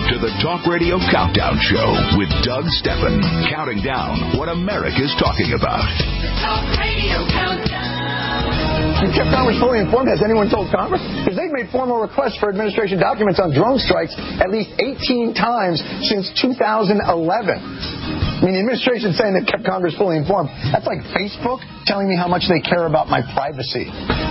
to the Talk Radio Countdown Show with Doug Stephan, counting down what America's talking about. Talk Radio Countdown. You kept Congress fully informed. Has anyone told Congress? Because they've made formal requests for administration documents on drone strikes at least 18 times since 2011. I mean, the administration's saying they've kept Congress fully informed. That's like Facebook telling me how much they care about my privacy.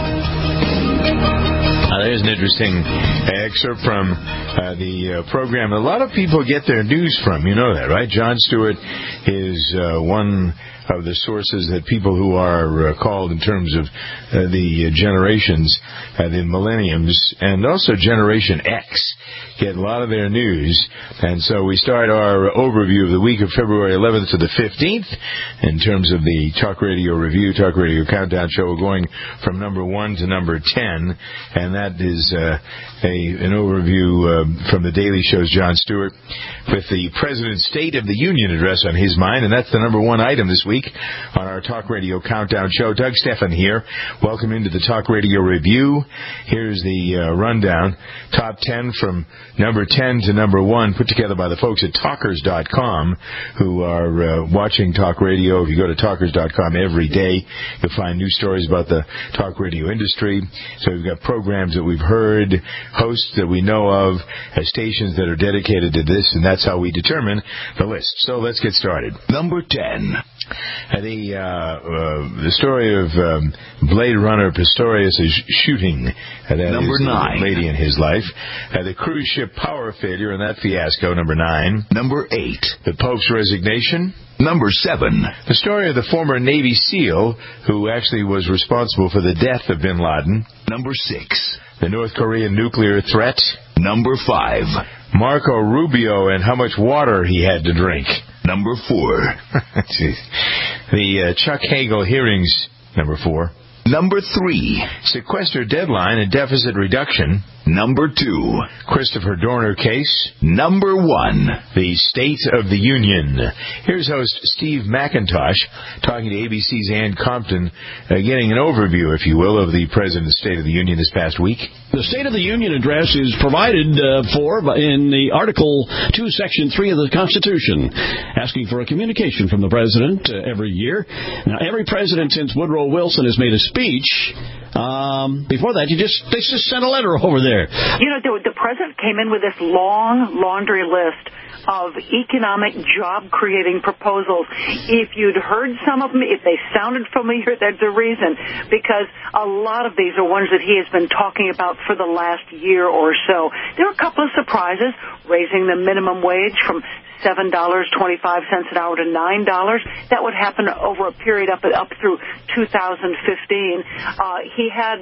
There's an interesting excerpt from the program. A lot of people get their news from. You know that, right? Jon Stewart is one of the sources that people who are called in terms of the generations, the millenniums, and also Generation X get a lot of their news. And so we start our overview of the week of February 11th to the 15th in terms of the Talk Radio Review, Talk Radio Countdown Show. We're going from number 1 to number 10, and that is an overview from the Daily Show's Jon Stewart with the President's State of the Union address on his mind, and that's the number 1 item this week on our Talk Radio Countdown Show. Doug Stephan here. Welcome into the Talk Radio Review. Here's the rundown. Top 10 from number 10 to number 1, put together by the folks at Talkers.com, who are watching Talk Radio. If you go to Talkers.com every day, you'll find new stories about the talk radio industry. So we've got programs that we've heard, hosts that we know of, stations that are dedicated to this, and that's how we determine the list. So let's get started. Number 10. The story of Blade Runner Pistorius' shooting. Number 9. Lady in his life. The cruise ship power failure and that fiasco. Number 9. Number 8. The Pope's resignation. Number 7. The story of the former Navy SEAL who actually was responsible for the death of bin Laden. Number 6. The North Korean nuclear threat. Number 5. Marco Rubio and how much water he had to drink. Number 4. The Chuck Hagel hearings. Number 4. Number 3. Sequester deadline and deficit reduction. Number 2. Christopher Dorner case. Number 1. The State of the Union. Here's host Steve McIntosh talking to ABC's Ann Compton, getting an overview, if you will, of the President's State of the Union this past week. The State of the Union address is provided for in the Article 2, Section 3 of the Constitution, asking for a communication from the President every year. Now, every president since Woodrow Wilson has made a speech. Before that, they just sent a letter over there. You know, the President came in with this long laundry list of economic job-creating proposals. If you'd heard some of them, if they sounded familiar, there's a reason, because a lot of these are ones that he has been talking about for the last year or so. There were a couple of surprises, raising the minimum wage from $7.25 an hour to $9. That would happen over a period up through 2015. He had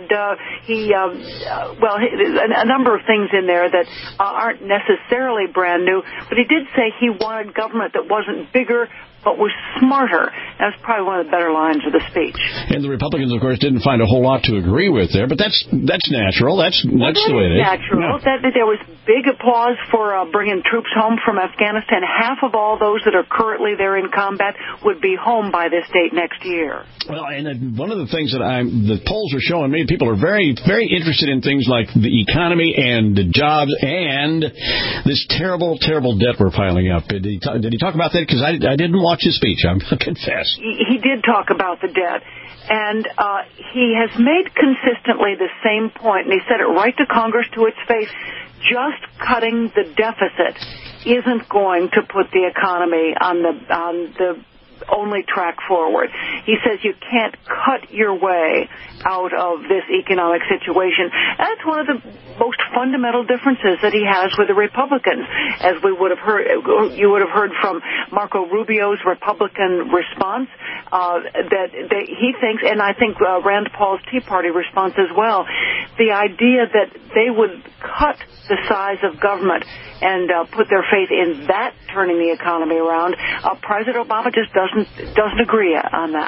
a number of things in there that aren't necessarily brand new, but he did say he wanted government that wasn't bigger but was smarter. That's probably one of the better lines of the speech. And the Republicans, of course, didn't find a whole lot to agree with there, but that's natural. That's the way it is. Natural. Yeah. There was big applause for bringing troops home from Afghanistan. Half of all those that are currently there in combat would be home by this date next year. Well, and one of the things that the polls are showing me, people are very, very interested in things like the economy and the jobs and this terrible, terrible debt we're piling up. Did he talk about that? Because I didn't watch his speech, I confess. He did talk about the debt, and he has made consistently the same point, and he said it right to Congress to its face. Just cutting the deficit isn't going to put the economy on the only track forward. He says you can't cut your way out of this economic situation. That's one of the most fundamental differences that he has with the Republicans. As you would have heard from Marco Rubio's Republican response, that he thinks, and I think Rand Paul's Tea Party response as well, the idea that they would cut the size of government and put their faith in that turning the economy around. President Obama just doesn't agree on that.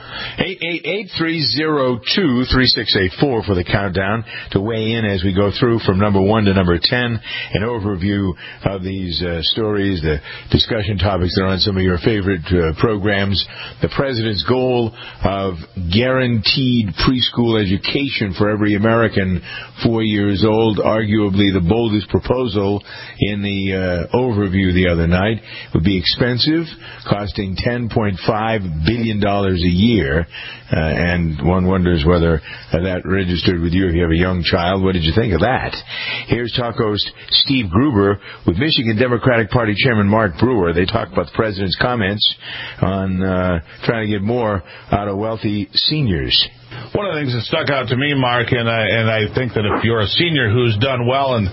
888-302-3684 for the countdown to weigh in as we go through from number 1 to number 10. An overview of these stories, the discussion topics that are on some of your favorite programs. The president's goal of guaranteed preschool education for every American 4 years old, arguably the boldest proposal in the overview the other night, would be expensive, costing $10.5 billion a year. And one wonders whether that registered with you if you have a young child. What did you think of that? Here's talk host Steve Gruber with Michigan Democratic Party Chairman Mark Brewer. They talk about the president's comments on trying to get more out of wealthy seniors. One of the things that stuck out to me, Mark, and I think that if you're a senior who's done well and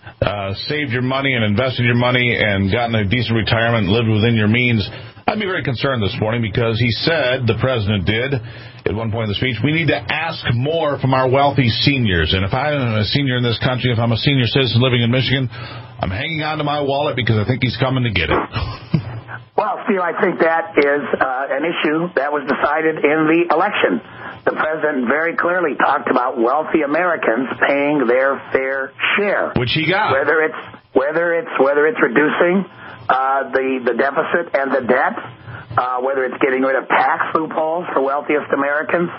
saved your money and invested your money and gotten a decent retirement and lived within your means, I'd be very concerned this morning because he said, the president did, at one point in the speech, we need to ask more from our wealthy seniors. And if I'm a senior in this country, if I'm a senior citizen living in Michigan, I'm hanging on to my wallet because I think he's coming to get it. Well, Steve, I think that is an issue that was decided in the election. The president very clearly talked about wealthy Americans paying their fair share, which he got. Whether it's reducing the deficit and the debt, whether it's getting rid of tax loopholes for wealthiest Americans.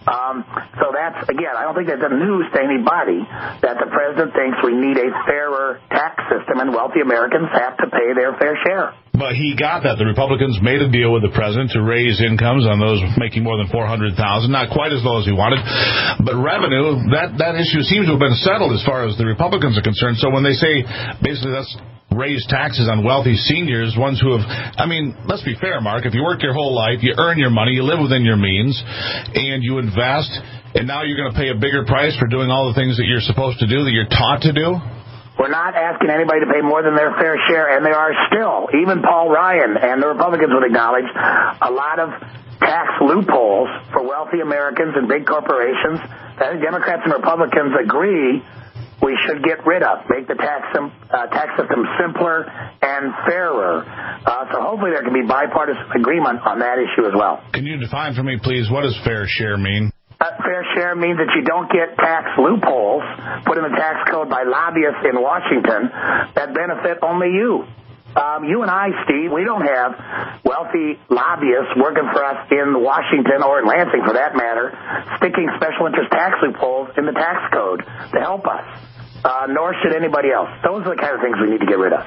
So that's, again, I don't think that's news to anybody that the president thinks we need a fairer tax system and wealthy Americans have to pay their fair share. But he got that. The Republicans made a deal with the president to raise incomes on those making more than $400,000. Not quite as low as he wanted. But revenue, that issue seems to have been settled as far as the Republicans are concerned. So when they say basically let's raise taxes on wealthy seniors, ones who have, I mean, let's be fair, Mark. If you work your whole life, you earn your money, you live within your means, and you invest, and now you're going to pay a bigger price for doing all the things that you're supposed to do, that you're taught to do? We're not asking anybody to pay more than their fair share, and there are still, even Paul Ryan and the Republicans would acknowledge, a lot of tax loopholes for wealthy Americans and big corporations that Democrats and Republicans agree we should get rid of, make the tax system simpler and fairer. So hopefully there can be bipartisan agreement on that issue as well. Can you define for me, please, what does fair share mean? Fair share means that you don't get tax loopholes put in the tax code by lobbyists in Washington that benefit only you. You and I, Steve, we don't have wealthy lobbyists working for us in Washington or in Lansing, for that matter, sticking special interest tax loopholes in the tax code to help us. Nor should anybody else. Those are the kind of things we need to get rid of.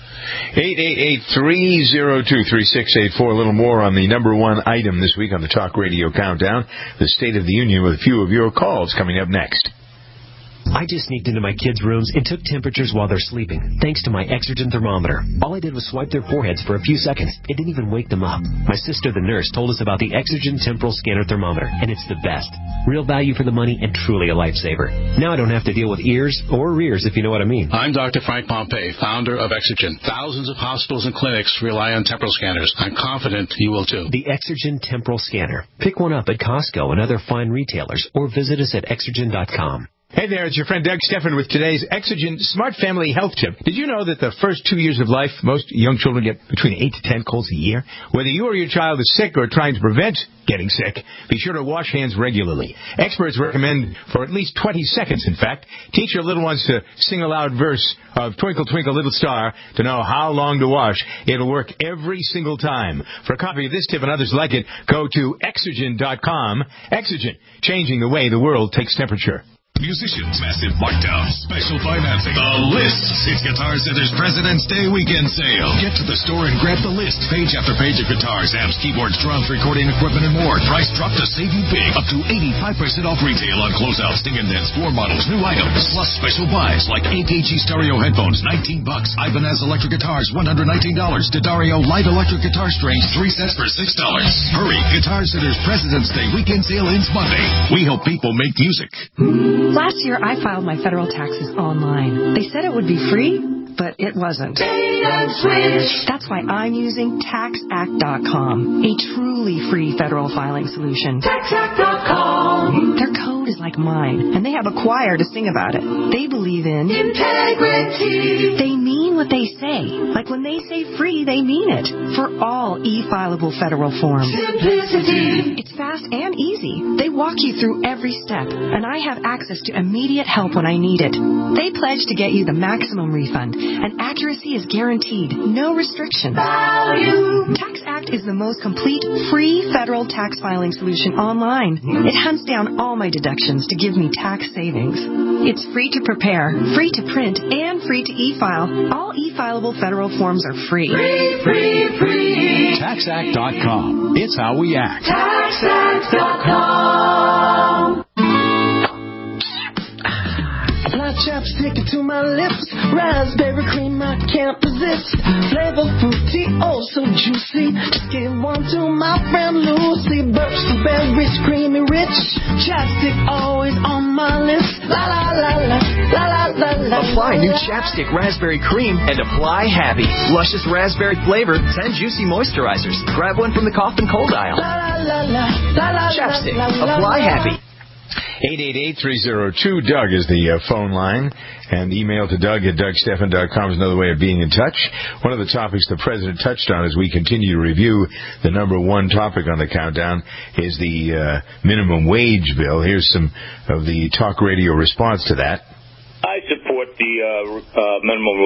888-302-3684. A little more on the number one item this week on the Talk Radio Countdown, the State of the Union, with a few of your calls coming up next. I just sneaked into my kids' rooms and took temperatures while they're sleeping, thanks to my Exergen thermometer. All I did was swipe their foreheads for a few seconds. It didn't even wake them up. My sister, the nurse, told us about the Exergen Temporal Scanner Thermometer, and it's the best. Real value for the money and truly a lifesaver. Now I don't have to deal with ears or rears, if you know what I mean. I'm Dr. Frank Pompey, founder of Exergen. Thousands of hospitals and clinics rely on temporal scanners. I'm confident you will too. The Exergen Temporal Scanner. Pick one up at Costco and other fine retailers, or visit us at Exergen.com. Hey there, it's your friend Doug Steffen with today's Exergen Smart Family Health Tip. Did you know that the first 2 years of life, most young children get between 8 to 10 colds a year? Whether you or your child is sick or trying to prevent getting sick, be sure to wash hands regularly. Experts recommend for at least 20 seconds, in fact. Teach your little ones to sing a loud verse of Twinkle, Twinkle, Little Star to know how long to wash. It'll work every single time. For a copy of this tip and others like it, go to Exergen.com. Exergen, changing the way the world takes temperature. Musicians, massive markdown, special financing. The List. It's Guitar Center's President's Day weekend sale. Get to the store and grab the list. Page after page of guitars, amps, keyboards, drums, recording equipment, and more. Price drop to save you big. Up to 85% off retail on closeout Sting and Dance floor models, new items. Plus special buys like AKG stereo headphones, $19. Ibanez electric guitars, $119. D'Addario light electric guitar strings, 3 sets for $6. Hurry. Guitar Center's President's Day weekend sale ends Monday. We help people make music. Last year, I filed my federal taxes online. They said it would be free, but it wasn't. That's why I'm using TaxAct.com, a truly free federal filing solution. TaxAct.com. Their code is like like mine, and they have a choir to sing about it. They believe in integrity. They mean what they say. Like when they say free, they mean it. For all e-fileable federal forms. Simplicity. It's fast and easy. They walk you through every step, and I have access to immediate help when I need it. They pledge to get you the maximum refund, and accuracy is guaranteed. No restriction. Value. TaxAct is the most complete free federal tax filing solution online. It hunts down all my deductions to give me tax savings. It's free to prepare, free to print, and free to e-file. All e-fileable federal forms are free. Free. TaxAct.com. It's how we act. TaxAct.com. Apply chapstick to my lips. Raspberry cream I can't resist. Flavor fruity, oh so juicy. Just give one to my friend Lucy. Birch berries, creamy rich. Chapstick always on my list. La la la la la la la la. Apply new chapstick raspberry cream and apply happy. Luscious raspberry flavor, 10 juicy moisturizers. Grab one from the cough and cold aisle. La la la la la. Chapstick. Apply happy. 888-302-DOUG is the phone line, and email to Doug@DougStephan.com is another way of being in touch. One of the topics the President touched on as we continue to review the number one topic on the countdown is the minimum wage bill. Here's some of the talk radio response to that. I support the minimum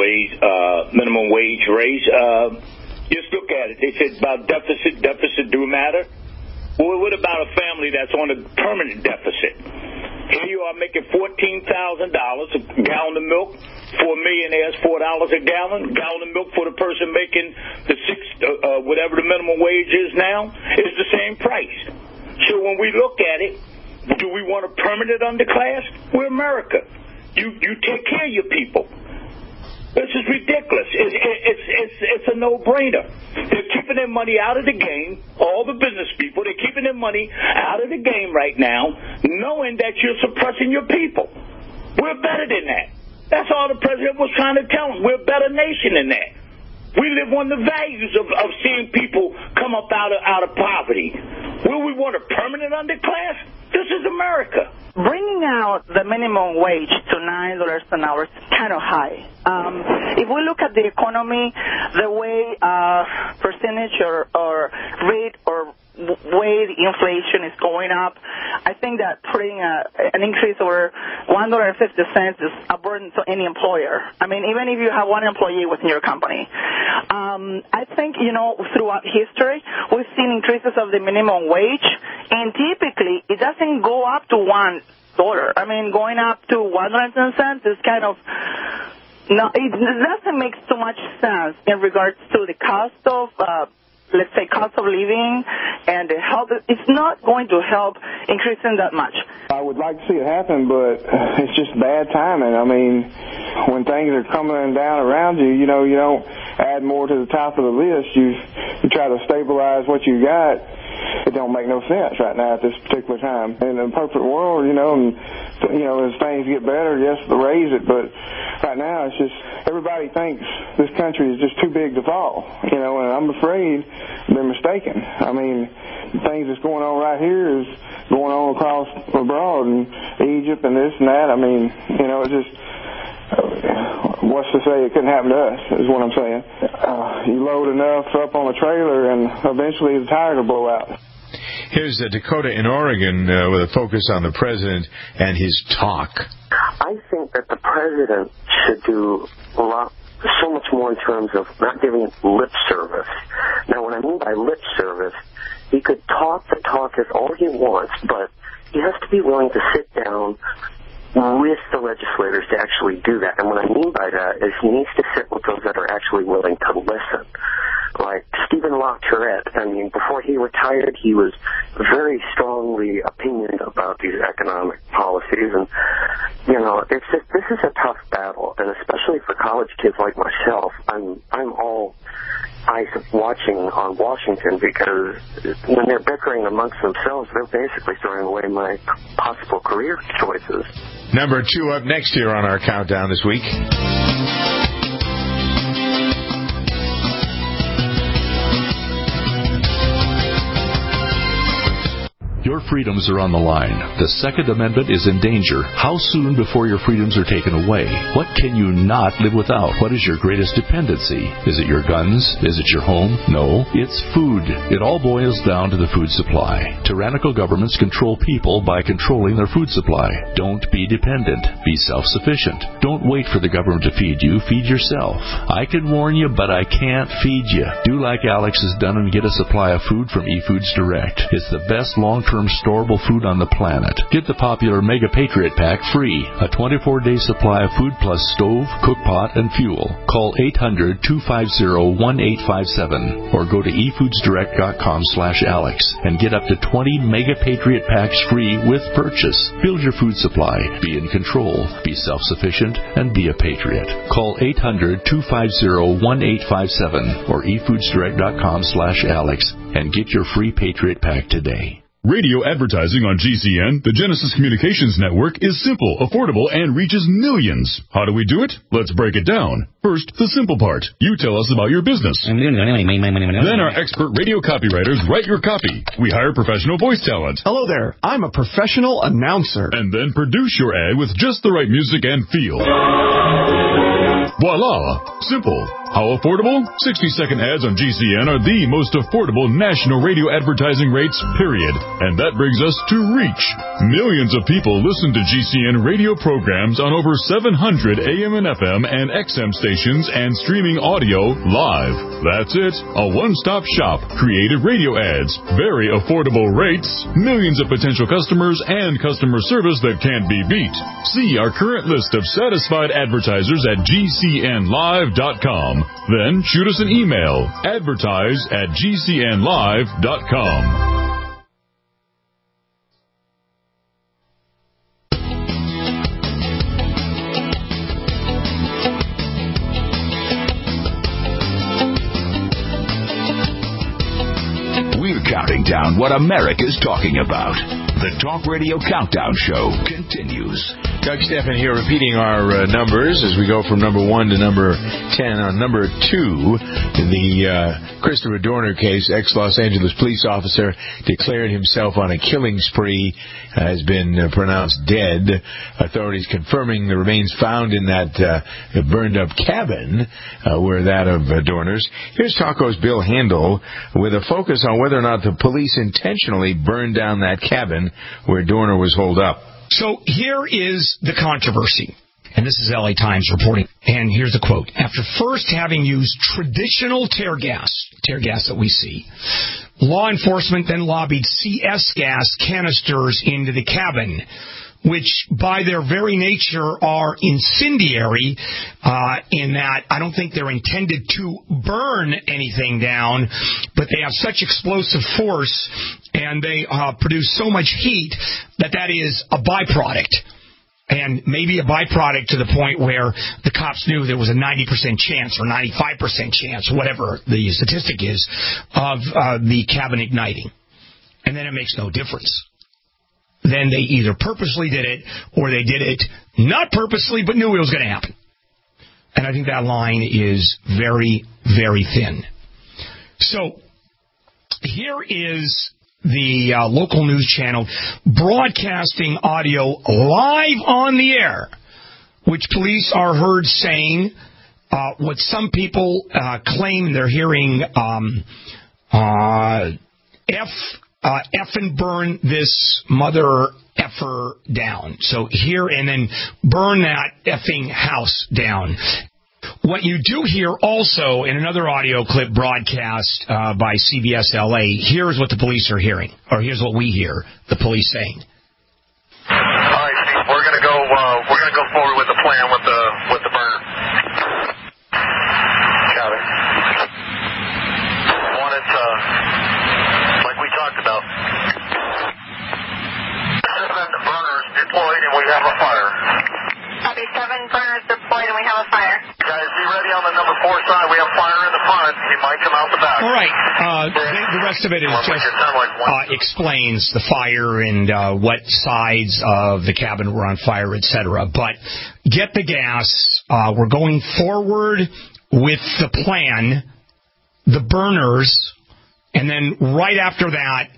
wage raise. Just look at it. They said about deficit do matter. Well, what about a family that's on a permanent deficit? Here you are making $14,000 a gallon of milk. For millionaires, $4 a gallon. Gallon of milk for the person making the whatever the minimum wage is now is the same price. So when we look at it, do we want a permanent underclass? We're America. You take care of your people. This is ridiculous. It's a no-brainer. They're keeping their money out of the game. All the business people, they're keeping their money out of the game right now, knowing that you're suppressing your people. We're better than that. That's all the president was trying to tell them. We're a better nation than that. We live on the values of seeing people come up out of poverty. Will we want a permanent underclass? This is America. Bringing out the minimum wage to $9 an hour is kind of high. If we look at the economy, the way percentage or rate or way the inflation is going up, I think that putting an increase over $1.50 is a burden to any employer. I mean, even if you have one employee within your company. I think, throughout history, we've seen increases of the minimum wage, and typically it doesn't go up to $1. I mean, going up to 110 cents is kind of... No, it doesn't make so much sense in regards to the cost of... let's say cost of living and the health. It's not going to help increasing that much. I would like to see it happen, but it's just bad timing. I mean, when things are coming down around you, you don't add more to the top of the list. You try to stabilize what you got. It don't make no sense right now at this particular time. In a perfect world, as things get better, yes, they'll raise it, but right now it's just everybody thinks this country is just too big to fall, and I'm afraid they're mistaken. I mean, things that's going on right here is going on across abroad in Egypt and this and that. I mean, it's just, what's to say it couldn't happen to us is what I'm saying. You load enough up on a trailer and eventually the tires will blow out. Here's Dakota in Oregon with a focus on the president and his talk. I think that the president should do so much more in terms of not giving lip service. Now, what I mean by lip service, he could talk the talk as all he wants, but he has to be willing to sit down with the legislators to actually do that. And what I mean by that is he needs to sit with those that are actually willing to listen. Like Stephen LaTourette, I mean, before he retired, he was very strongly opinionated about these economic policies. And, it's just, this is a tough battle, and especially for college kids like myself, I'm all eyes watching on Washington, because when they're bickering amongst themselves, they're basically throwing away my possible career choices. Number 2 up next here on our countdown this week. Your freedoms are on the line. The Second Amendment is in danger. How soon before your freedoms are taken away? What can you not live without? What is your greatest dependency? Is it your guns? Is it your home? No, it's food. It all boils down to the food supply. Tyrannical governments control people by controlling their food supply. Don't be dependent. Be self-sufficient. Don't wait for the government to feed you. Feed yourself. I can warn you, but I can't feed you. Do like Alex has done and get a supply of food from eFoods Direct. It's the best long-term storable food on the planet. Get the popular Mega Patriot Pack free. A 24-day supply of food plus stove, cookpot, and fuel. Call 800-250-1857 or go to efoodsdirect.com/Alex and get up to 20 Mega Patriot Packs free with purchase. Build your food supply. Be in control. Be self-sufficient and be a patriot. Call 800-250-1857 or efoodsdirect.com/Alex and get your free Patriot Pack today. Radio advertising on GCN, the Genesis Communications Network, is simple, affordable, and reaches millions. How do we do it? Let's break it down. First, the simple part. You tell us about your business. Then our expert radio copywriters write your copy. We hire professional voice talent. Hello there. I'm a professional announcer. And then produce your ad with just the right music and feel. Voila! Simple. How affordable? 60-second ads on GCN are the most affordable national radio advertising rates, period. And that brings us to reach. Millions of people listen to GCN radio programs on over 700 AM and FM and XM stations and streaming audio live. That's it. A one-stop shop. Creative radio ads. Very affordable rates. Millions of potential customers and customer service that can't be beat. See our current list of satisfied advertisers at GCNlive.com. Then shoot us an email. advertise@GCNlive.com. We're counting down what America's talking about. The Talk Radio Countdown Show continues. Doug Stephan here repeating our numbers as we go from number 1 to number 10. On number 2, the Christopher Dorner case, ex-Los Angeles police officer declared himself on a killing spree, has been pronounced dead. Authorities confirming the remains found in that burned-up cabin were that of Dorner's. Here's Taco's Bill Handel with a focus on whether or not the police intentionally burned down that cabin where Dorner was holed up. So here is the controversy, and this is LA Times reporting, and here's the quote. After first having used traditional tear gas that we see, law enforcement then lobbied CS gas canisters into the cabin, which by their very nature are incendiary in that I don't think they're intended to burn anything down, but they have such explosive force and they produce so much heat that is a byproduct. And maybe a byproduct to the point where the cops knew there was a 90% chance or 95% chance, whatever the statistic is, of the cabin igniting. And then it makes no difference. Then they either purposely did it or they did it not purposely but knew it was going to happen. And I think that line is very, very thin. So here is the local news channel broadcasting audio live on the air, which police are heard saying what some people claim they're hearing F and burn this mother effer down. So here and then burn that effing house down. What you do hear also in another audio clip broadcast by CBS LA, here's what the police are hearing, or here's what we hear the police saying. All right, Steve, we're gonna go forward with the plan with the burner. Got it. One, it's like we talked about. 7 burners deployed and we have a fire. Copy, 7 burners deployed and we have a fire. Guys, be ready on the number 4 side. We have fire in the front. He might come out the back. All right. The rest of it is just explains the fire and what sides of the cabin were on fire, etc. But get the gas. We're going forward with the plan, the burners, and then right after that,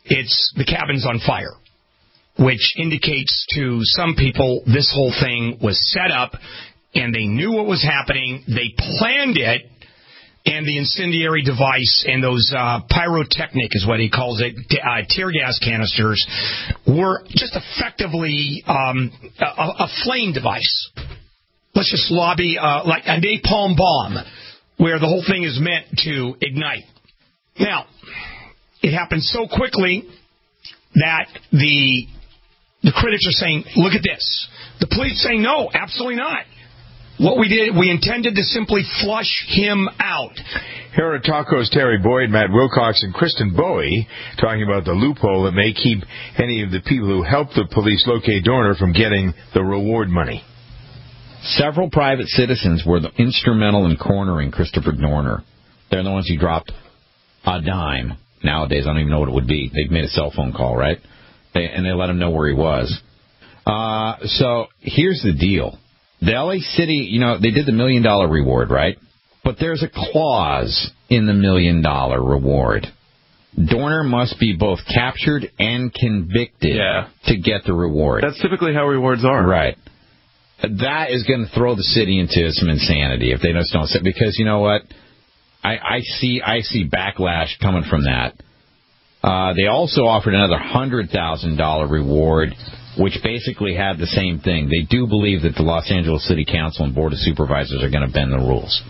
it's the cabin's on fire, which indicates to some people this whole thing was set up and they knew what was happening. They planned it, and the incendiary device and those pyrotechnic is what he calls it, tear gas canisters, were just effectively a flame device. Let's just lobby like a napalm bomb, where the whole thing is meant to ignite. Now, it happened so quickly that the critics are saying, look at this. The police saying, no, absolutely not. What we did, we intended to simply flush him out. Here are Talko's Terry Boyd, Matt Wilcox, and Kristen Bowie talking about the loophole that may keep any of the people who helped the police locate Dorner from getting the reward money. Several private citizens were instrumental in cornering Christopher Dorner. They're the ones who dropped a dime. Nowadays, I don't even know what it would be. They've made a cell phone call, right? And they let him know where he was. So here's the deal. The LA City, they did the $1 million reward, right? But there's a clause in the $1 million reward. Dorner must be both captured and convicted to get the reward. That's typically how rewards are. Right. That is going to throw the city into some insanity if they just don't say, because you know what? I see backlash coming from that. They also offered another $100,000 reward, which basically had the same thing. They do believe that the Los Angeles City Council and Board of Supervisors are going to bend the rules.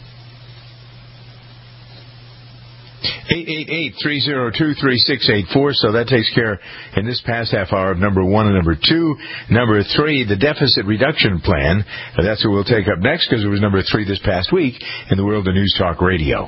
888-302-3684. So that takes care in this past half hour of number 1 and number 2. Number 3, the deficit reduction plan. That's what we'll take up next, because it was number 3 this past week in the world of News Talk Radio.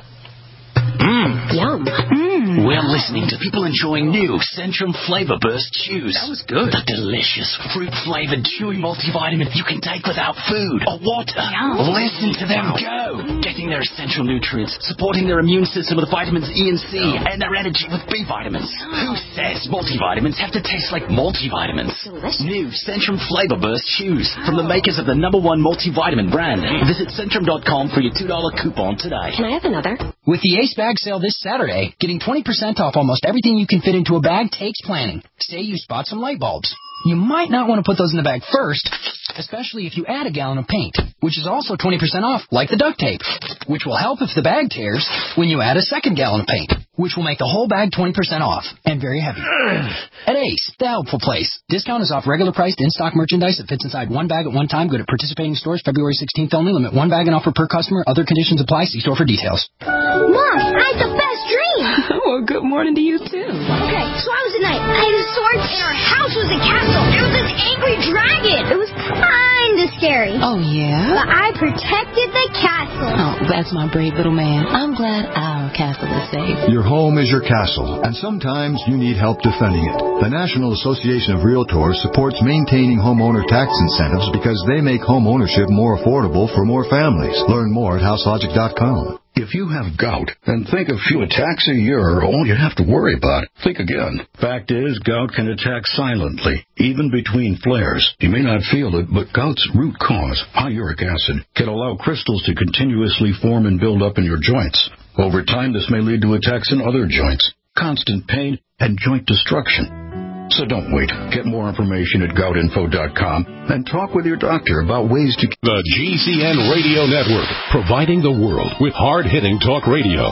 Yum. We're listening to people enjoying new Centrum Flavor Burst chews. That was good. The delicious fruit-flavored chewy multivitamin you can take without food or water. Yum. Listen to them go. Getting their essential nutrients, supporting their immune system with vitamins E and C, and their energy with B vitamins. Who says multivitamins have to taste like multivitamins? Delicious. New Centrum Flavor Burst chews from the makers of the #1 multivitamin brand. Visit Centrum.com for your $2 coupon today. Can I have another? With the Ace Bag Sale this Saturday, getting 20% off almost everything you can fit into a bag takes planning. Say you spot some light bulbs. You might not want to put those in the bag first, especially if you add a gallon of paint, which is also 20% off, like the duct tape, which will help if the bag tears when you add a second gallon of paint, which will make the whole bag 20% off and very heavy. At Ace, the helpful place. Discount is off regular priced in-stock merchandise that fits inside one bag at one time. Good at participating stores February 16th only. Limit one bag and offer per customer. Other conditions apply. See store for details. Mom, I had the best dream. Well, good morning to you, too. Okay, so I was a knight. I had a sword, and our house was a castle. There was this angry dragon. It was kind of scary. Oh, yeah? But I protected the castle. Oh, that's my brave little man. I'm glad our castle is safe. Your home is your castle, and sometimes you need help defending it. The National Association of Realtors supports maintaining homeowner tax incentives because they make home ownership more affordable for more families. Learn more at houselogic.com. If you have gout and think a few attacks a year are all you have to worry about, think again. Fact is, gout can attack silently, even between flares. You may not feel it, but gout's root cause, high uric acid, can allow crystals to continuously form and build up in your joints. Over time, this may lead to attacks in other joints, constant pain, and joint destruction. So don't wait. Get more information at goutinfo.com and talk with your doctor about ways to... The GCN Radio Network, providing the world with hard-hitting talk radio.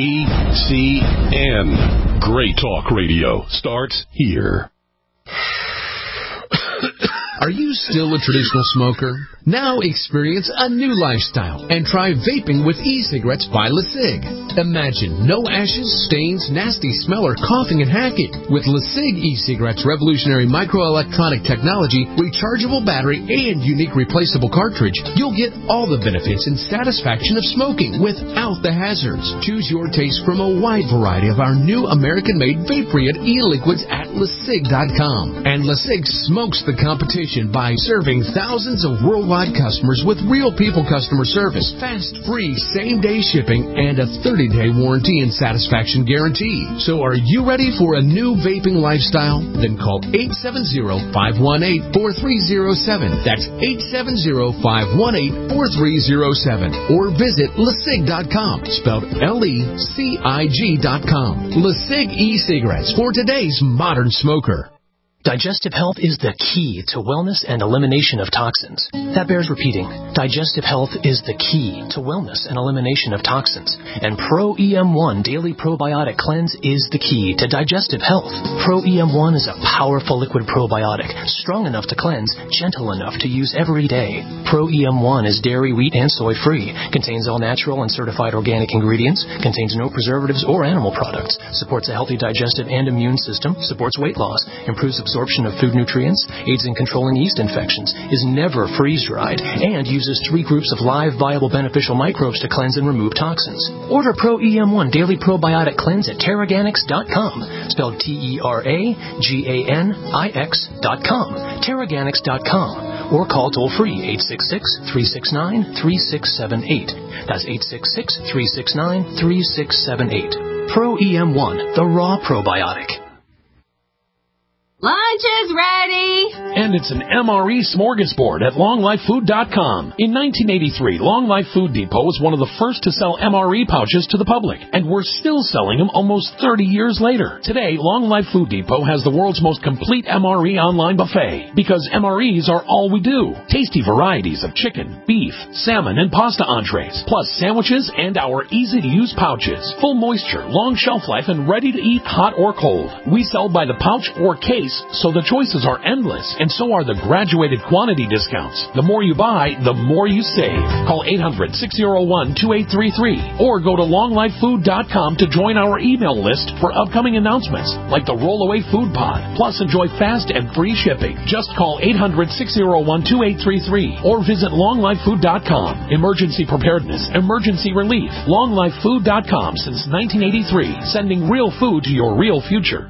GCN. Great talk radio starts here. Are you still a traditional smoker? Now experience a new lifestyle and try vaping with e-cigarettes by LeSig. Imagine no ashes, stains, nasty smell, or coughing and hacking. With LeSig e-cigarettes' revolutionary microelectronic technology, rechargeable battery, and unique replaceable cartridge, you'll get all the benefits and satisfaction of smoking without the hazards. Choose your taste from a wide variety of our new American-made vape-free e-liquids at LeSig.com. And LeSig smokes the competition. innovation by serving thousands of worldwide customers with real people customer service, fast, free, same-day shipping, and a 30-day warranty and satisfaction guarantee. So are you ready for a new vaping lifestyle? Then call 870-518-4307. That's 870-518-4307. Or visit LeSig.com, spelled LECIG.com. LeSig e-cigarettes for today's modern smoker. Digestive health is the key to wellness and elimination of toxins. That bears repeating. Digestive health is the key to wellness and elimination of toxins. And Pro EM1 Daily Probiotic Cleanse is the key to digestive health. Pro EM1 is a powerful liquid probiotic, strong enough to cleanse, gentle enough to use every day. Pro EM1 is dairy, wheat, and soy free, contains all natural and certified organic ingredients, contains no preservatives or animal products, supports a healthy digestive and immune system, supports weight loss, improves absorption of food nutrients, aids in controlling yeast infections, is never freeze-dried, and uses 3 groups of live, viable, beneficial microbes to cleanse and remove toxins. Order Pro EM1 Daily Probiotic Cleanse at Terraganix.com, spelled TerraGanix.com, Terraganix.com, or call toll-free 866-369-3678. That's 866-369-3678. Pro EM1, the raw probiotic. Lunch is ready! And it's an MRE smorgasbord at LongLifeFood.com. In 1983, Long Life Food Depot was one of the first to sell MRE pouches to the public, and we're still selling them almost 30 years later. Today, Long Life Food Depot has the world's most complete MRE online buffet, because MREs are all we do. Tasty varieties of chicken, beef, salmon, and pasta entrees, plus sandwiches and our easy-to-use pouches. Full moisture, long shelf life, and ready to eat hot or cold. We sell by the pouch or case, so the choices are endless, and so are the graduated quantity discounts. The more you buy, the more you save. Call 800-601-2833 or go to longlifefood.com to join our email list for upcoming announcements like the Rollaway Food Pod. Plus, enjoy fast and free shipping. Just call 800-601-2833 or visit longlifefood.com. Emergency preparedness, emergency relief. longlifefood.com since 1983, sending real food to your real future.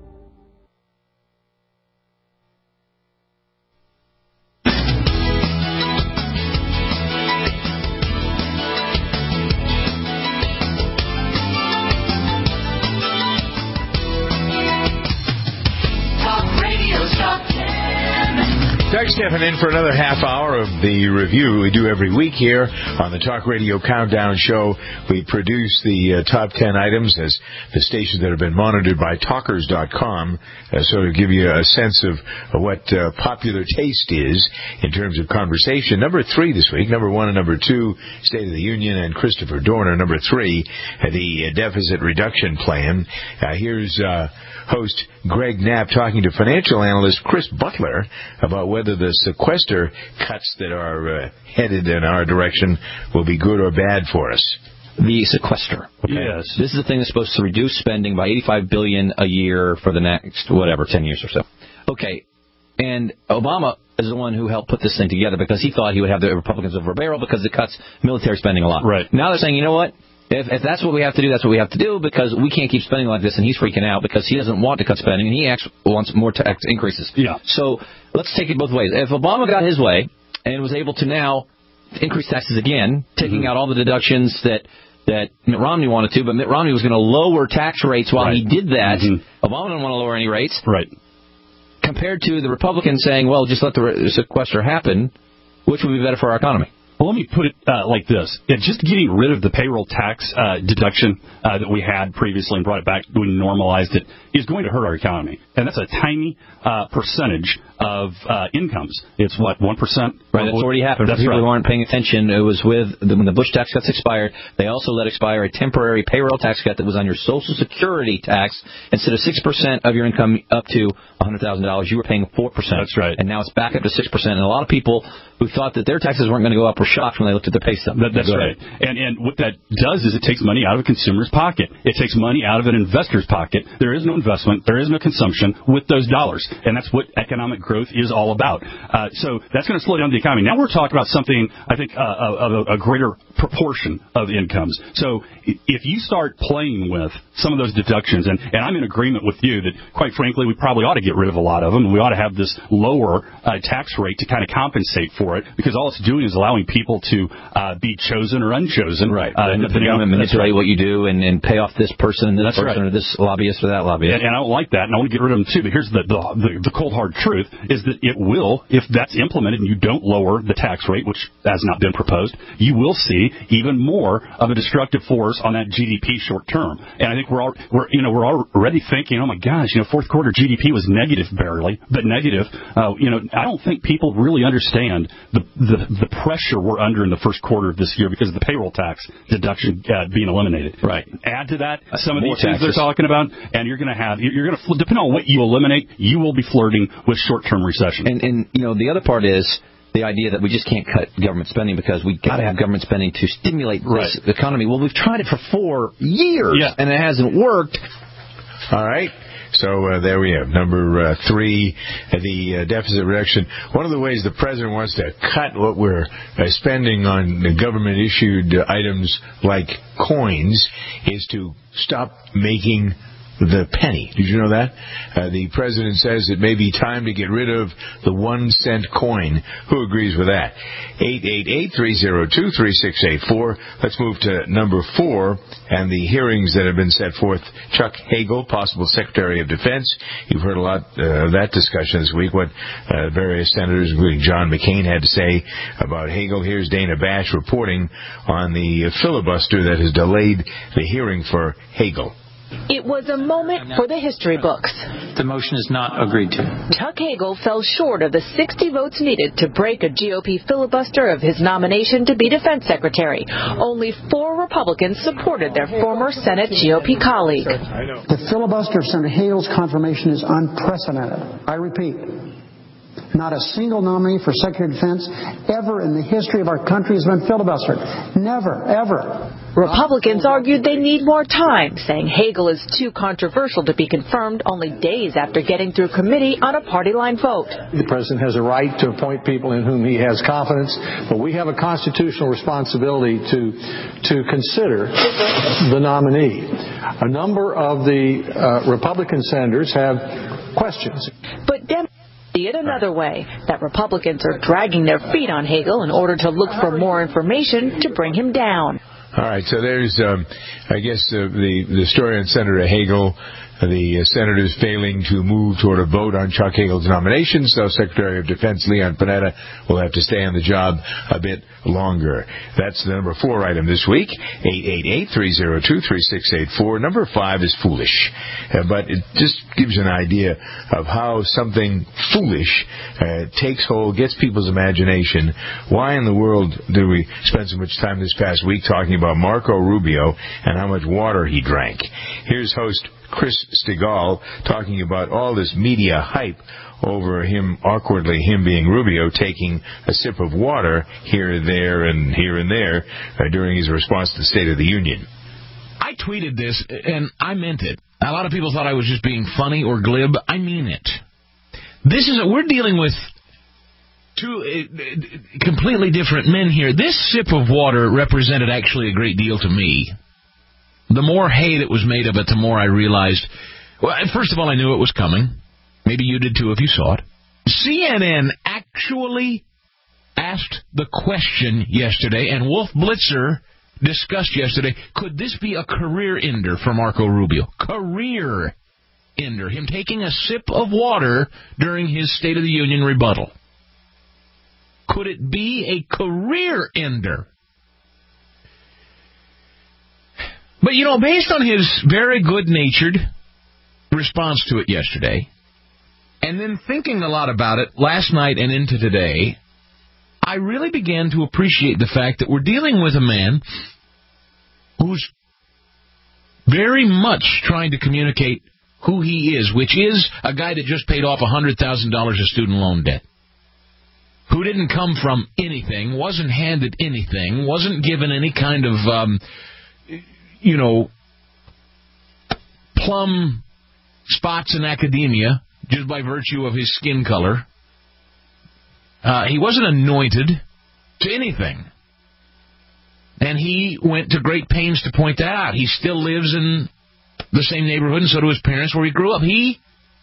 Doug stepping in for another half hour of the review we do every week here on the Talk Radio Countdown Show. We produce the top 10 items as the stations that have been monitored by Talkers.com, so to give you a sense of what popular taste is in terms of conversation. Number 3 this week, number 1 and number 2, State of the Union and Christopher Dorner. Number 3, the deficit reduction plan. Here's host Greg Knapp talking to financial analyst Chris Butler about whether the sequester cuts that are headed in our direction will be good or bad for us. The sequester. Okay. Yes. This is the thing that's supposed to reduce spending by $85 billion a year for the next, 10 years or so. Okay. And Obama is the one who helped put this thing together because he thought he would have the Republicans over a barrel because it cuts military spending a lot. Right. Now they're saying, you know what? If that's what we have to do, that's what we have to do because we can't keep spending like this, and he's freaking out because he doesn't want to cut spending, and he actually wants more tax increases. Yeah. So let's take it both ways. If Obama got his way and was able to now increase taxes again, taking out all the deductions that Mitt Romney wanted to, but Mitt Romney was going to lower tax rates while he did that. Obama didn't want to lower any rates. Right. Compared to the Republicans saying, well, just let the sequester happen, which would be better for our economy? Well, let me put it like this. Just getting rid of the payroll tax deduction that we had previously and brought it back, we normalized it, is going to hurt our economy. And that's a tiny percentage of incomes. It's, 1%? Right, that's already happened. That's people right. who aren't paying attention, it was when the Bush tax cuts expired, they also let expire a temporary payroll tax cut that was on your Social Security tax. Instead of 6% of your income up to $100,000, you were paying 4%. That's right. And now it's back up to 6%. And a lot of people who thought that their taxes weren't going to go up were were shocked when they looked at the pay stub. That's right. And what that does is it takes money out of a consumer's pocket. It takes money out of an investor's pocket. There is no investment. There is no consumption with those dollars. And that's what economic growth is all about. So that's going to slow down the economy. Now we're talking about something, I think, of a greater proportion of incomes. So if you start playing with some of those deductions, and I'm in agreement with you that, quite frankly, we probably ought to get rid of a lot of them. We ought to have this lower tax rate to kind of compensate for it, because all it's doing is allowing people to be chosen or unchosen. Right. And manipulate what you do and pay off this person and this person or this lobbyist or that lobbyist. And I don't like that, and I want to get rid of them too. But here's the cold hard truth is that it will, if that's implemented and you don't lower the tax rate, which has not been proposed, you will see even more of a destructive force on that GDP short term. And I think we're already thinking, oh my gosh, fourth quarter GDP was negative barely, but negative. I don't think people really understand the pressure we're under in the first quarter of this year because of the payroll tax deduction being eliminated. Right. Add to that some of these things they're talking about, and you're going to depending on what you eliminate, you will be flirting with short-term recession. And the other part is the idea that we just can't cut government spending because we got to have government spending to stimulate this economy. Well, we've tried it for 4 years, and it hasn't worked. All right. So there we have number 3, the deficit reduction. One of the ways the president wants to cut what we're spending on the government-issued items like coins is to stop making the penny. Did you know that? The president says it may be time to get rid of the 1-cent coin. Who agrees with that? 888-302-3684. Let's move to number 4 and the hearings that have been set forth. Chuck Hagel, possible Secretary of Defense. You've heard a lot of that discussion this week, what various senators, including John McCain, had to say about Hagel. Here's Dana Bash reporting on the filibuster that has delayed the hearing for Hagel. It was a moment for the history books. The motion is not agreed to. Chuck Hagel fell short of the 60 votes needed to break a GOP filibuster of his nomination to be Defense Secretary. Only 4 Republicans supported their former Senate GOP colleague. The filibuster of Senator Hagel's confirmation is unprecedented. I repeat, not a single nominee for Secretary of Defense ever in the history of our country has been filibustered. Never, ever. Republicans argued they need more time, saying Hagel is too controversial to be confirmed only days after getting through committee on a party-line vote. The president has a right to appoint people in whom he has confidence, but we have a constitutional responsibility to consider the nominee. A number of the Republican senators have questions. But see it another way, that Republicans are dragging their feet on Hagel in order to look for more information to bring him down. All right, so there's, I guess, the story on Senator Hagel. The senators failing to move toward a vote on Chuck Hagel's nomination, so Secretary of Defense Leon Panetta will have to stay on the job a bit longer. That's the number 4 item this week, 888-302-3684. Number 5 is foolish, but it just gives you an idea of how something foolish takes hold, gets people's imagination. Why in the world did we spend so much time this past week talking about Marco Rubio and how much water he drank? Here's host Chris Stigall talking about all this media hype over him being Rubio, taking a sip of water here, there, and there during his response to the State of the Union. I tweeted this, and I meant it. A lot of people thought I was just being funny or glib. I mean it. We're dealing with 2 completely different men here. This sip of water represented actually a great deal to me. The more hay that was made of it, the more I realized, well, first of all, I knew it was coming. Maybe you did too if you saw it. CNN actually asked the question yesterday, and Wolf Blitzer discussed yesterday, could this be a career ender for Marco Rubio? Career ender. Him taking a sip of water during his State of the Union rebuttal. Could it be a career ender? But, based on his very good-natured response to it yesterday, and then thinking a lot about it last night and into today, I really began to appreciate the fact that we're dealing with a man who's very much trying to communicate who he is, which is a guy that just paid off $100,000 of student loan debt. who didn't come from anything, wasn't handed anything, wasn't given any kind of, plum spots in academia just by virtue of his skin color. He wasn't anointed to anything. And he went to great pains to point that out. He still lives in the same neighborhood, and so do his parents, where he grew up. He's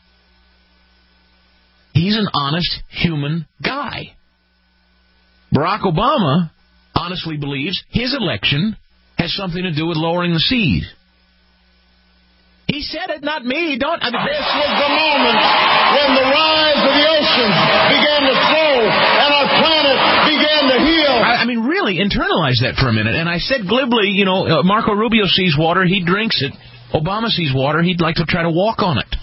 an honest human guy. Barack Obama honestly believes his election has something to do with lowering the seed. He said it, not me. This was the moment when the rise of the ocean began to flow and our planet began to heal. I mean, really, internalize that for a minute. And I said glibly, Marco Rubio sees water, he drinks it. Obama sees water, he'd like to try to walk on it.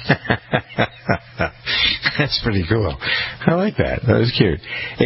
That's pretty cool. I like that. That was cute.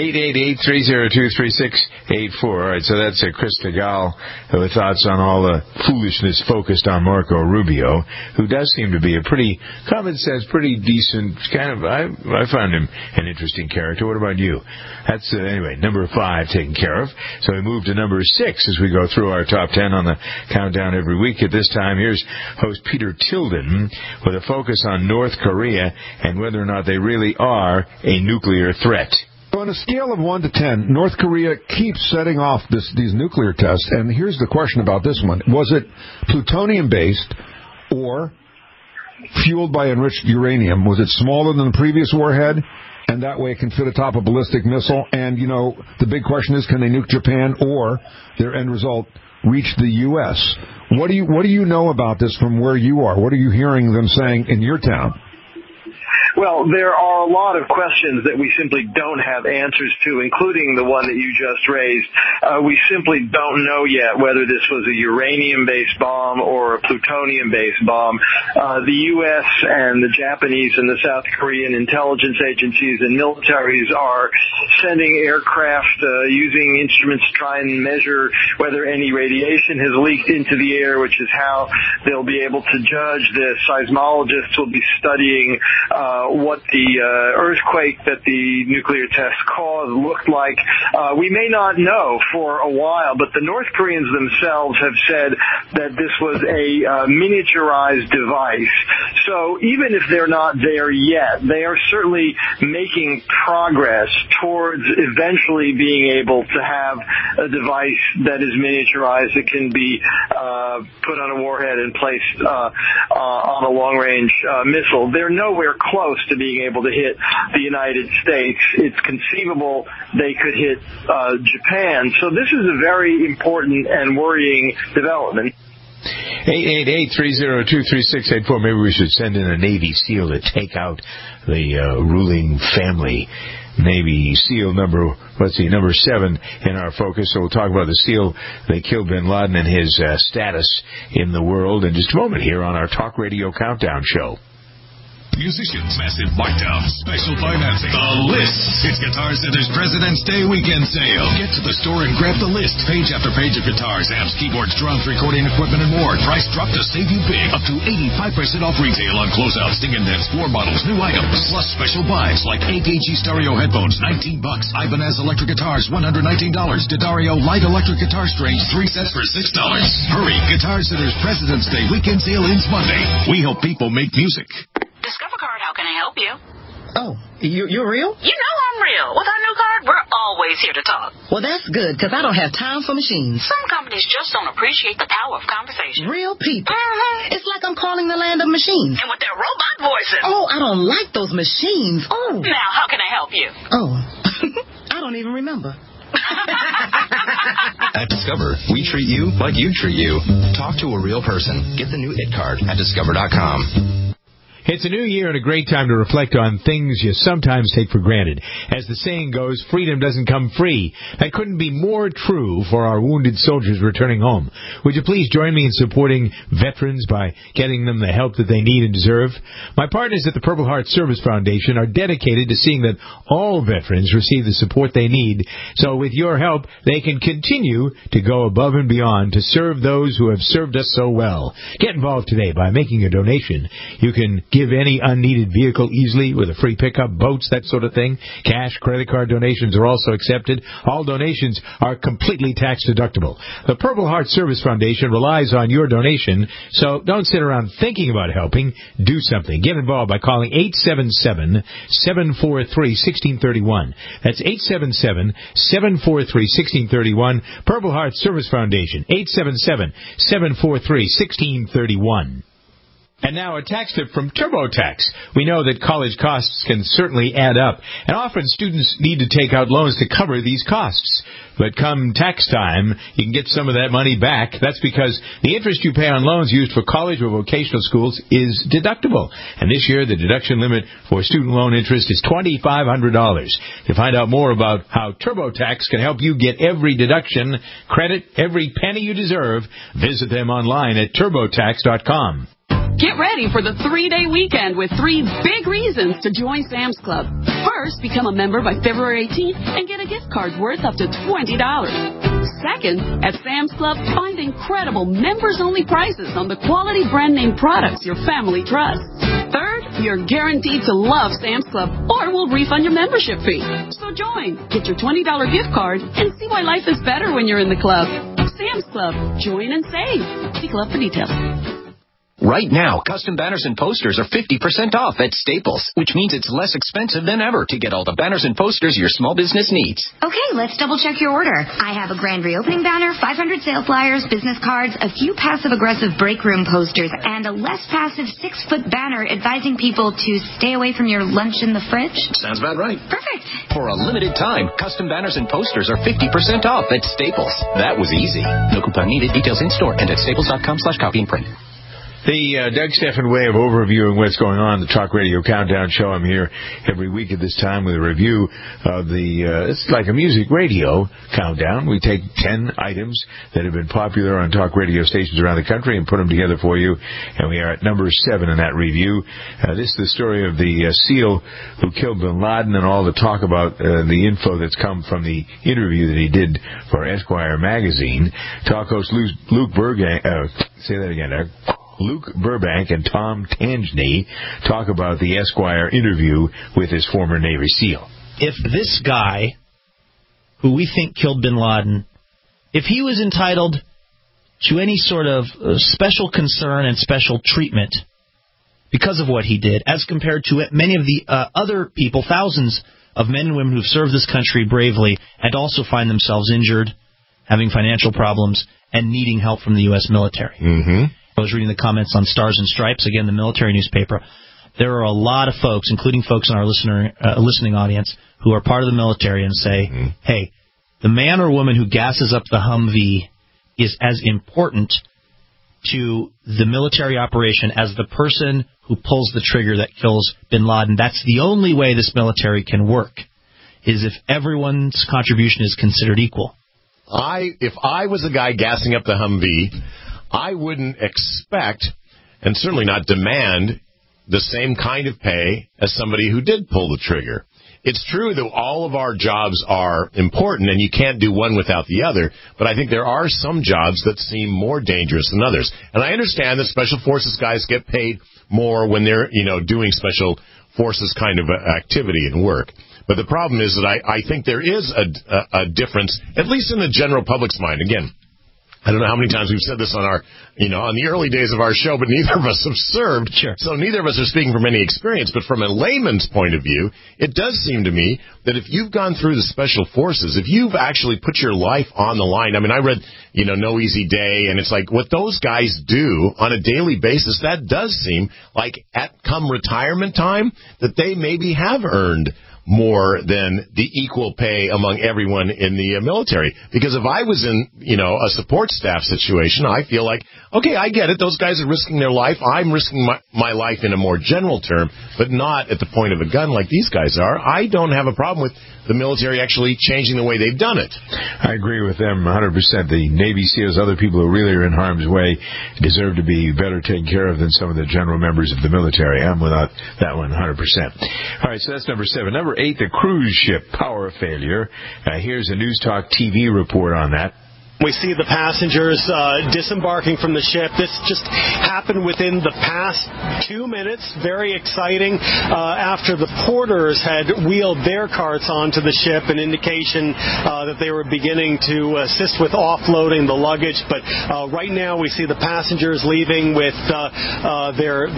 888-302-3684. All right, so that's Chris Tegal with thoughts on all the foolishness focused on Marco Rubio, who does seem to be a pretty common sense, pretty decent kind of. I found him an interesting character. What about you? That's anyway, number 5 taken care of. So we move to number 6 as we go through our top 10 on the countdown every week. At this time, here's host Peter Tilden with a focus on North Korea and whether or not they really are a nuclear threat. On a scale of 1 to 10, North Korea keeps setting off these nuclear tests, and here's the question about this one. Was it plutonium-based or fueled by enriched uranium? Was it smaller than the previous warhead, and that way it can fit atop a ballistic missile? And, the big question is, can they nuke Japan or their end result reach the U.S.? What do you know about this from where you are? What are you hearing them saying in your town? Well, there are a lot of questions that we simply don't have answers to, including the one that you just raised. We simply don't know yet whether this was a uranium-based bomb or a plutonium-based bomb. The U.S. and the Japanese and the South Korean intelligence agencies and militaries are sending aircraft using instruments to try and measure whether any radiation has leaked into the air, which is how they'll be able to judge this. Seismologists will be studying what the earthquake that the nuclear test caused looked like. We may not know for a while, but the North Koreans themselves have said that this was a miniaturized device. So even if they're not there yet, they are certainly making progress towards eventually being able to have a device that is miniaturized that can be put on a warhead and placed on a long-range missile. They're nowhere close to being able to hit the United States. It's conceivable they could hit Japan. So this is a very important and worrying development. 888-302-3684. Maybe we should send in a Navy SEAL to take out the ruling family. Navy SEAL number 7 in our focus. So we'll talk about the SEAL that killed bin Laden and his status in the world in just a moment here on our Talk Radio Countdown show. Musicians, massive markdown, special financing. The List. It's Guitar Center's President's Day weekend sale. Get to the store and grab the list. Page after page of guitars, amps, keyboards, drums, recording equipment, and more. Price drop to save you big. Up to 85% off retail on closeouts, Sting and Dance, floor models, new items. Plus special buys like AKG stereo headphones, $19. Ibanez electric guitars, $119. D'Addario light electric guitar strings, 3 sets for $6. Hurry. Guitar Center's President's Day weekend sale ends Monday. We help people make music. Discover Card, how can I help you? Oh, you're real? You know I'm real. With our new card, we're always here to talk. Well, that's good, because I don't have time for machines. Some companies just don't appreciate the power of conversation. Real people. It's like I'm calling the land of machines. And with their robot voices. Oh, I don't like those machines. Oh. Now, how can I help you? Oh, I don't even remember. At Discover, we treat you like you treat you. Talk to a real person. Get the new IT card at Discover.com. It's a new year and a great time to reflect on things you sometimes take for granted. As the saying goes, freedom doesn't come free. That couldn't be more true for our wounded soldiers returning home. Would you please join me in supporting veterans by getting them the help that they need and deserve? My partners at the Purple Heart Service Foundation are dedicated to seeing that all veterans receive the support they need, so with your help, they can continue to go above and beyond to serve those who have served us so well. Get involved today by making a donation. You can give any unneeded vehicle easily with a free pickup, boats, that sort of thing. Cash, credit card donations are also accepted. All donations are completely tax deductible. The Purple Heart Service Foundation relies on your donation, so don't sit around thinking about helping. Do something. Get involved by calling 877-743-1631. That's 877-743-1631. Purple Heart Service Foundation, 877-743-1631. And now a tax tip from TurboTax. We know that college costs can certainly add up, and often students need to take out loans to cover these costs. But come tax time, you can get some of that money back. That's because the interest you pay on loans used for college or vocational schools is deductible. And this year, the deduction limit for student loan interest is $2,500. To find out more about how TurboTax can help you get every deduction, credit, every penny you deserve, visit them online at TurboTax.com. Get ready for the 3-day weekend with 3 big reasons to join Sam's Club. First, become a member by February 18th and get a gift card worth up to $20. Second, at Sam's Club, find incredible members-only prices on the quality brand-name products your family trusts. Third, you're guaranteed to love Sam's Club or we'll refund your membership fee. So join, get your $20 gift card, and see why life is better when you're in the club. Sam's Club. Join and save. See Club for details. Right now, custom banners and posters are 50% off at Staples, which means it's less expensive than ever to get all the banners and posters your small business needs. Okay, let's double-check your order. I have a grand reopening banner, 500 sale flyers, business cards, a few passive-aggressive break room posters, and a less passive 6-foot banner advising people to stay away from your lunch in the fridge. Sounds about right. Perfect. For a limited time, custom banners and posters are 50% off at Staples. That was easy. No coupon needed. Details in store and at staples.com/copy and print. The Doug Stephan way of overviewing what's going on, the Talk Radio Countdown Show. I'm here every week at this time with a review of it's like a music radio countdown. We take 10 items that have been popular on talk radio stations around the country and put them together for you, and we are at number 7 in that review. This is the story of the SEAL who killed bin Laden and all the talk about the info that's come from the interview that he did for Esquire magazine. Talk host Luke Burbank, say that again, Doug. Luke Burbank and Tom Tangney talk about the Esquire interview with his former Navy SEAL. If this guy, who we think killed bin Laden, if he was entitled to any sort of special concern and special treatment because of what he did, as compared to many of the other people, thousands of men and women who've served this country bravely and also find themselves injured, having financial problems, and needing help from the U.S. military. Mm-hmm. I was reading the comments on Stars and Stripes, again, the military newspaper. There are a lot of folks, including folks in our listening audience, who are part of the military and say, hey, the man or woman who gasses up the Humvee is as important to the military operation as the person who pulls the trigger that kills bin Laden. That's the only way this military can work, is if everyone's contribution is considered equal. If I was a guy gassing up the Humvee, I wouldn't expect, and certainly not demand, the same kind of pay as somebody who did pull the trigger. It's true that all of our jobs are important, and you can't do one without the other, but I think there are some jobs that seem more dangerous than others. And I understand that Special Forces guys get paid more when they're, doing Special Forces kind of activity and work. But the problem is that I think there is a difference, at least in the general public's mind. Again, I don't know how many times we've said this on our, on the early days of our show, but neither of us have served. Sure. So neither of us are speaking from any experience. But from a layman's point of view, it does seem to me that if you've gone through the Special Forces, if you've actually put your life on the line, I mean, I read, No Easy Day, and it's like what those guys do on a daily basis, that does seem like come retirement time that they maybe have earned more than the equal pay among everyone in the military. Because if I was in, a support staff situation, I feel like, okay, I get it. Those guys are risking their life. I'm risking my life in a more general term, but not at the point of a gun like these guys are. I don't have a problem with the military actually changing the way they've done it. I agree with them 100%. The Navy SEALs, other people who really are in harm's way, deserve to be better taken care of than some of the general members of the military. I'm without that one 100%. All right, so that's number 7. Number 8, the cruise ship power failure. Here's a News Talk TV report on that. We see the passengers disembarking from the ship. This just happened within the past 2 minutes. Very exciting. After the porters had wheeled their carts onto the ship, an indication that they were beginning to assist with offloading the luggage. But right now we see the passengers leaving with their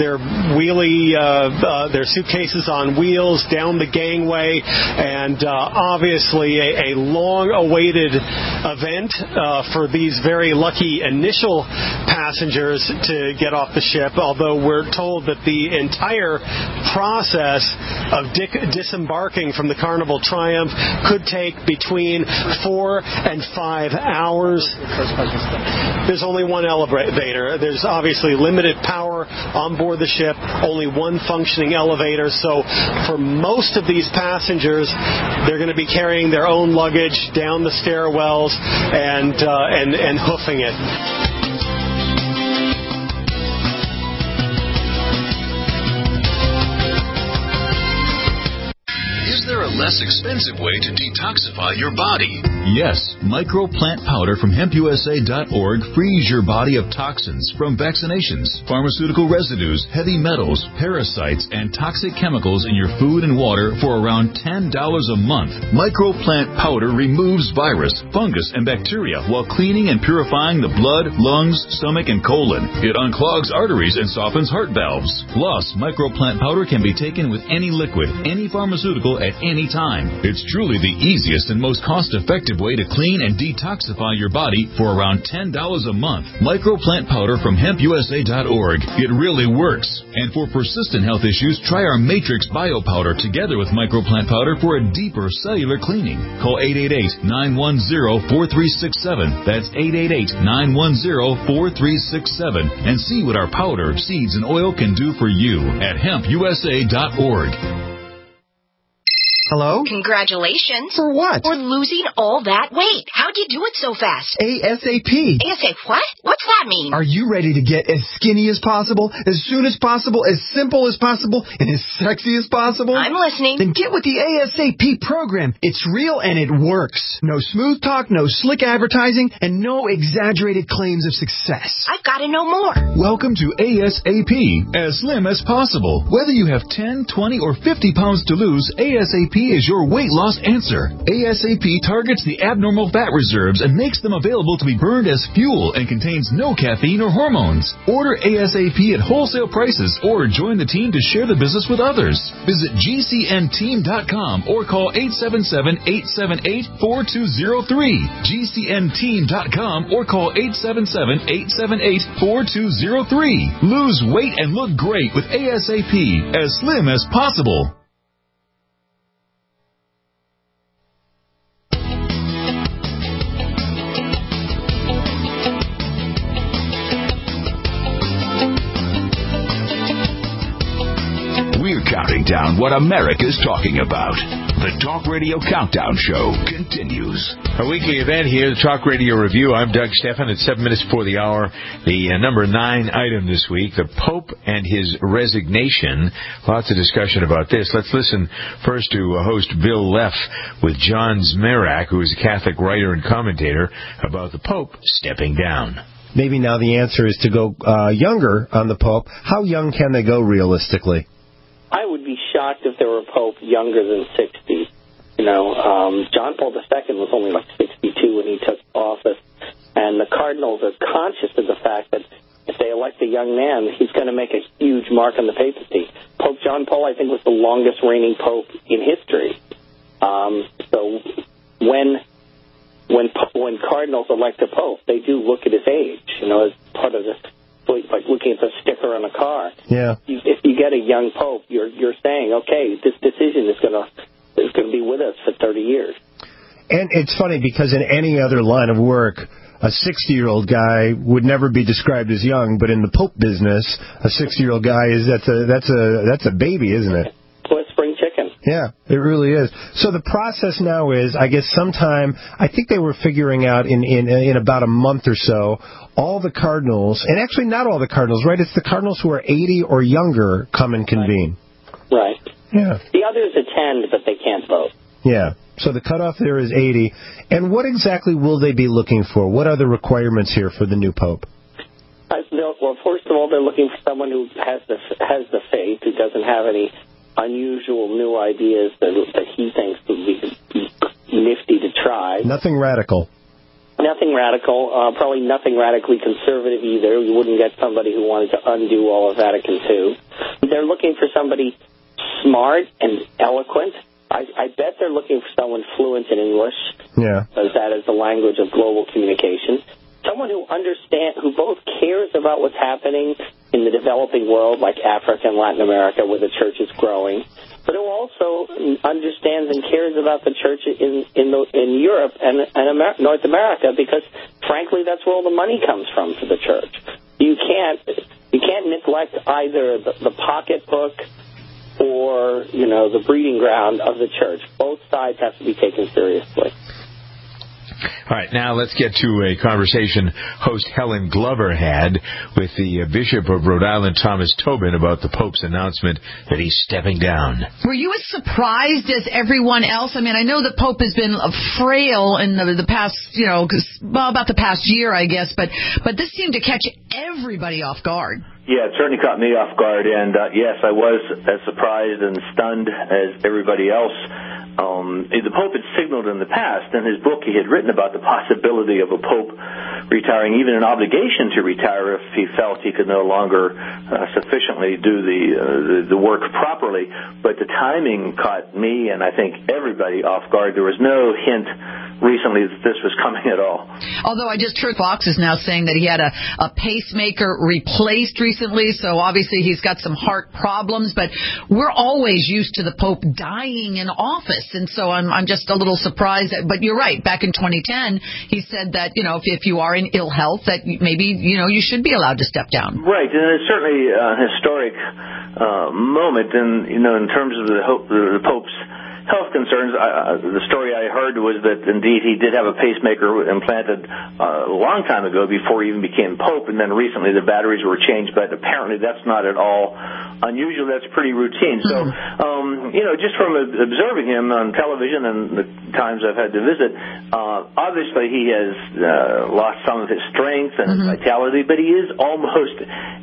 suitcases on wheels down the gangway, and obviously a long-awaited event for these very lucky initial passengers to get off the ship, although we're told that the entire process of disembarking from the Carnival Triumph could take between 4 and 5 hours. There's only one elevator. There's obviously limited power on board the ship, only one functioning elevator, so for most of these passengers, they're going to be carrying their own luggage down the stairwells and hoofing it. Is there a less expensive way to detoxify your body? Yes, microplant powder from hempusa.org frees your body of toxins from vaccinations, pharmaceutical residues, heavy metals, parasites, and toxic chemicals in your food and water for around $10 a month. Microplant powder removes virus, fungus, and bacteria while cleaning and purifying the blood, lungs, stomach, and colon. It unclogs arteries and softens heart valves. Plus, microplant powder can be taken with any liquid, any pharmaceutical at any time. It's truly the easiest and most cost-effective way to clean and detoxify your body for around $10 a month. Microplant powder from hempusa.org. It really works. And for persistent health issues, try our Matrix Bio Powder together with microplant powder for a deeper cellular cleaning. Call 888-910-4367. That's 888-910-4367. And see what our powder, seeds, and oil can do for you at hempusa.org. Hello? Congratulations. For what? For losing all that weight. How'd you do it so fast? ASAP. ASAP what? What's that mean? Are you ready to get as skinny as possible, as soon as possible, as simple as possible, and as sexy as possible? I'm listening. Then get with the ASAP program. It's real and it works. No smooth talk, no slick advertising, and no exaggerated claims of success. I've got to know more. Welcome to ASAP, as slim as possible. Whether you have 10, 20, or 50 pounds to lose, ASAP is your weight loss answer. ASAP targets the abnormal fat reserves and makes them available to be burned as fuel and contains no caffeine or hormones. Order ASAP at wholesale prices or join the team to share the business with others. Visit GCNteam.com or call 877-878-4203. GCNteam.com or call 877-878-4203. Lose weight and look great with ASAP, as slim as possible. We're counting down what America's talking about. The Talk Radio Countdown Show continues. A weekly event here, the Talk Radio Review. I'm Doug Stephan. It's 7 minutes before the hour. The number 9 item this week, the Pope and his resignation. Lots of discussion about this. Let's listen first to host Bill Leff with John Zmirak, who is a Catholic writer and commentator, about the Pope stepping down. Maybe now the answer is to go younger on the Pope. How young can they go realistically? I would be shocked if there were a Pope younger than 60. John Paul II was only like 62 when he took office, and the Cardinals are conscious of the fact that if they elect a young man, he's going to make a huge mark on the papacy. Pope John Paul, I think, was the longest reigning Pope in history. So when Cardinals elect a Pope, they do look at his age, as part of this. Like looking at the sticker on a car. Yeah. If you get a young pope, you're saying, okay, this decision is going to be with us for 30 years. And it's funny because in any other line of work, a 60-year-old guy would never be described as young, but in the Pope business, a 60-year-old guy that's a baby, isn't it? Well, it's spring chicken. Yeah, it really is. So the process now is, I guess sometime, I think they were figuring out in about a month or so, all the Cardinals, and actually not all the Cardinals, right? It's the Cardinals who are 80 or younger come and convene. Right. Yeah. The others attend, but they can't vote. Yeah. So the cutoff there is 80. And what exactly will they be looking for? What are the requirements here for the new Pope? Well, first of all, they're looking for someone who has the faith, who doesn't have any unusual new ideas that he thinks would be nifty to try. Nothing radical. Nothing radical. Probably nothing radically conservative either. You wouldn't get somebody who wanted to undo all of Vatican II. They're looking for somebody smart and eloquent. I bet they're looking for someone fluent in English. Yeah. Because that is the language of global communication. Someone who who both cares about what's happening in the developing world, like Africa and Latin America, where the church is growing, but who also understands and cares about the church in Europe and North America, because frankly, that's where all the money comes from for the church. You can't neglect either the pocketbook or the breeding ground of the church. Both sides have to be taken seriously. All right, now let's get to a conversation host Helen Glover had with the Bishop of Rhode Island, Thomas Tobin, about the Pope's announcement that he's stepping down. Were you as surprised as everyone else? I mean, I know the Pope has been frail in the past, about the past year, I guess, but this seemed to catch everybody off guard. Yeah, it certainly caught me off guard, and yes, I was as surprised and stunned as everybody else. The Pope had signaled in the past, in his book he had written about the possibility of a Pope retiring, even an obligation to retire if he felt he could no longer sufficiently do the work properly. But the timing caught me and I think everybody off guard. There was no hint recently that this was coming at all. Although I just heard Fox is now saying that he had a pacemaker replaced recently, so obviously he's got some heart problems, but we're always used to the Pope dying in office, and so I'm just a little surprised. But you're right, back in 2010, he said that, if you are in ill health, that maybe, you should be allowed to step down. Right, and it's certainly a historic moment, and, in terms of the Pope's health concerns, the story I heard was that indeed he did have a pacemaker implanted a long time ago before he even became Pope, and then recently the batteries were changed, but apparently that's not at all unusual. That's pretty routine. So, just from observing him on television and the times I've had to visit, obviously he has lost some of his strength and his vitality, but he is almost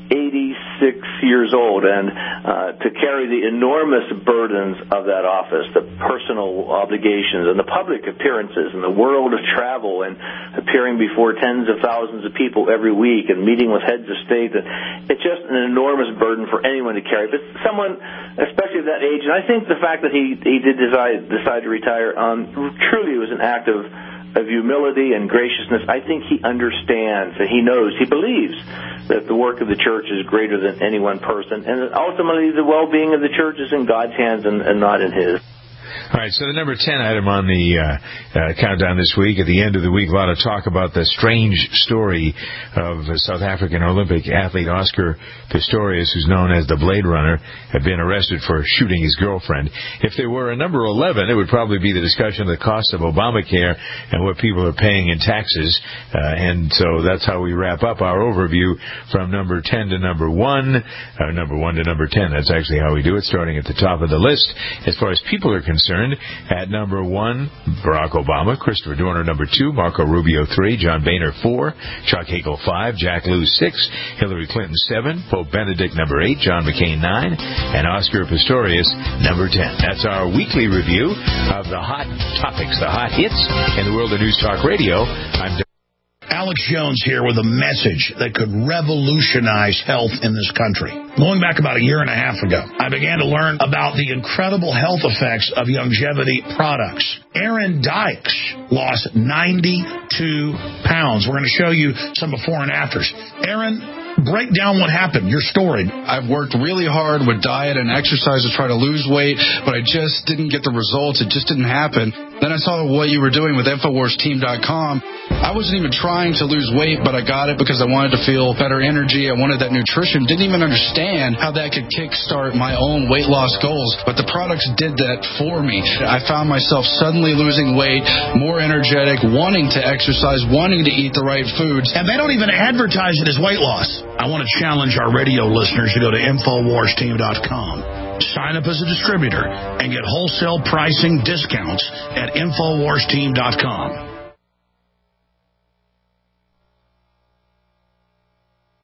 86 years old, and to carry the enormous burdens of that office, the personal obligations and the public appearances and the world of travel and appearing before tens of thousands of people every week and meeting with heads of state, it's just an enormous burden for anyone to carry. But someone, especially at that age, and I think the fact that he did decide to retire, truly was an act of humility and graciousness. I think he understands, and he knows, he believes that the work of the church is greater than any one person, and ultimately the well-being of the church is in God's hands and not in his. All right, so the number 10 item on the countdown this week. At the end of the week, a lot of talk about the strange story of South African Olympic athlete Oscar Pistorius, who's known as the Blade Runner, had been arrested for shooting his girlfriend. If there were a number 11, it would probably be the discussion of the cost of Obamacare and what people are paying in taxes. And so that's how we wrap up our overview from number 10 to number 1, number 1 to number 10. That's actually how we do it, starting at the top of the list. As far as people are concerned, at number 1, Barack Obama, Christopher Dorner number 2, Marco Rubio 3, John Boehner 4, Chuck Hagel 5, Jack Lew 6, Hillary Clinton 7, Pope Benedict number 8, John McCain 9, and Oscar Pistorius number 10. That's our weekly review of the hot topics, the hot hits in the world of News Talk Radio. I'm Alex Jones here with a message that could revolutionize health in this country. Going back about a year and a half ago, I began to learn about the incredible health effects of longevity products. Aaron Dykes lost 92 pounds. We're going to show you some before and afters. Aaron, break down what happened, your story. I've worked really hard with diet and exercise to try to lose weight, but I just didn't get the results. It just didn't happen. Then I saw what you were doing with InfoWarsTeam.com. I wasn't even trying to lose weight, but I got it because I wanted to feel better energy. I wanted that nutrition. Didn't even understand how that could kickstart my own weight loss goals, but the products did that for me. I found myself suddenly losing weight, more energetic, wanting to exercise, wanting to eat the right foods. And they don't even advertise it as weight loss. I want to challenge our radio listeners to go to InfoWarsTeam.com. Sign up as a distributor and get wholesale pricing discounts at InfoWarsTeam.com.